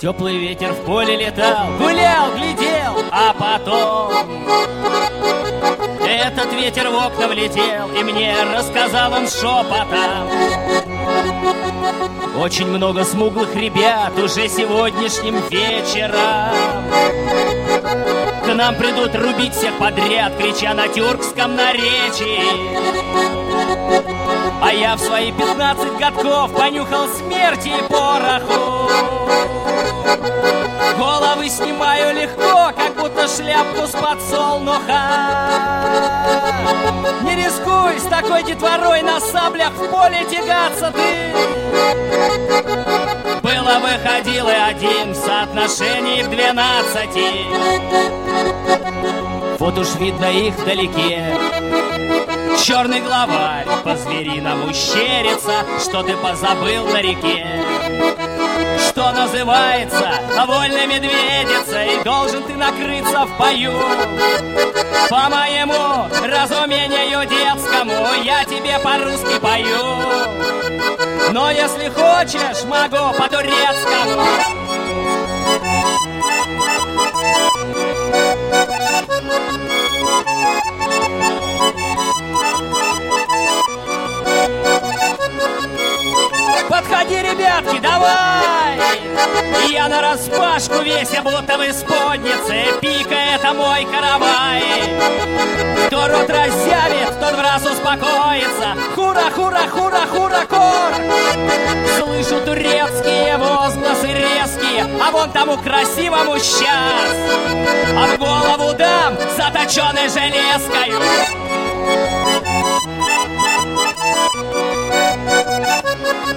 Теплый ветер в поле летал, гулял, глядел, а потом этот ветер в окна влетел, и мне рассказал он шепотом: очень много смуглых ребят уже сегодняшним вечером к нам придут рубить всех подряд, крича на тюркском наречии. А я в свои 15 годков понюхал смерти и пороху. Головы снимаю легко, как будто шляпку с подсолнуха. Не рискуй с такой детворой на саблях в поле тягаться ты. Было выходил и один в соотношении в 12. Вот уж видно их вдалеке. Черный главарь по-звериному щерится, что ты позабыл на реке. Что называется вольной медведицей, должен ты накрыться в бою. По моему разумению детскому я тебе по-русски пою. Но если хочешь, могу по-турецкому. Подходи, ребятки, давай! Я нараспашку весь, я будто в исподнице. Пика — это мой каравай. Кто рот разъявит, тот в раз успокоится. Хура, хура, хура, хура, кор! Слышу турецкие возгласы резкие, а вон тому красивому сейчас, а в голову дам заточенной железкою.